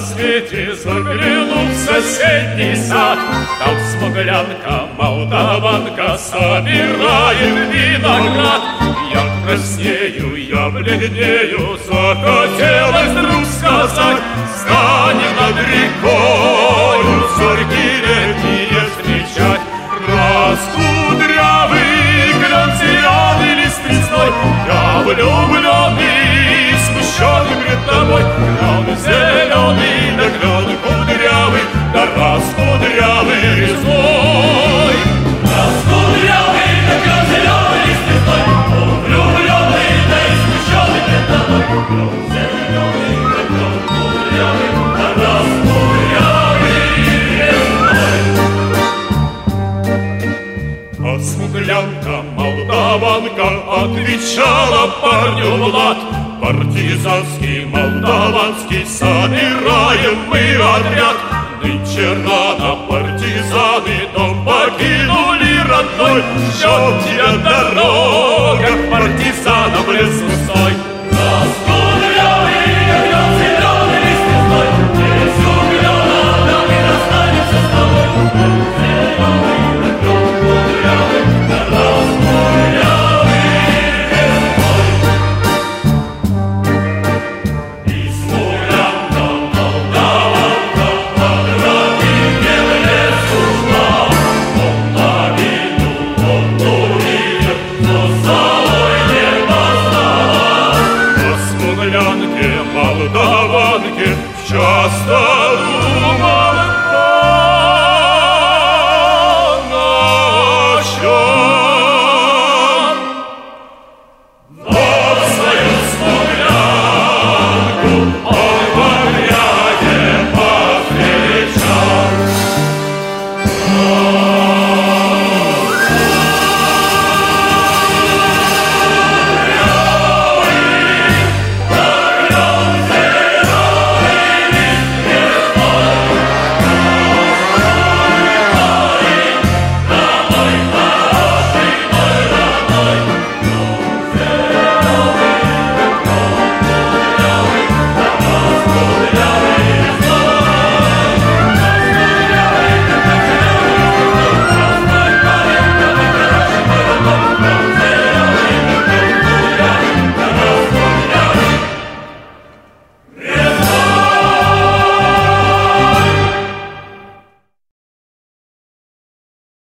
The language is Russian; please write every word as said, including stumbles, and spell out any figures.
рассвете заглянул в соседний сад. Там смуглянка, молдаванка собирает виноград. Я краснею, я бледнею, захотелось вдруг сказать: станем над рекою зорьки летние встречать. Раскудрявый клен зеленый лист лесной, я влюбленный, смущенный пред тобой. Клен зеленый, да клен кудрявый, да раскудрявый резной. Раскудрявый, да клен зеленый лист лесной, влюбленный, да и смущенный пред тобой. Клен зеленый, да клен кудрявый, да раскудрявый резной. А смуглянка, молдаванка отвечала парню в лад: партизанский, молдаванский собираем мы отряд. Нынче рано партизаны дом покинули родной. Ждет тебя дорога партизанам лес густой.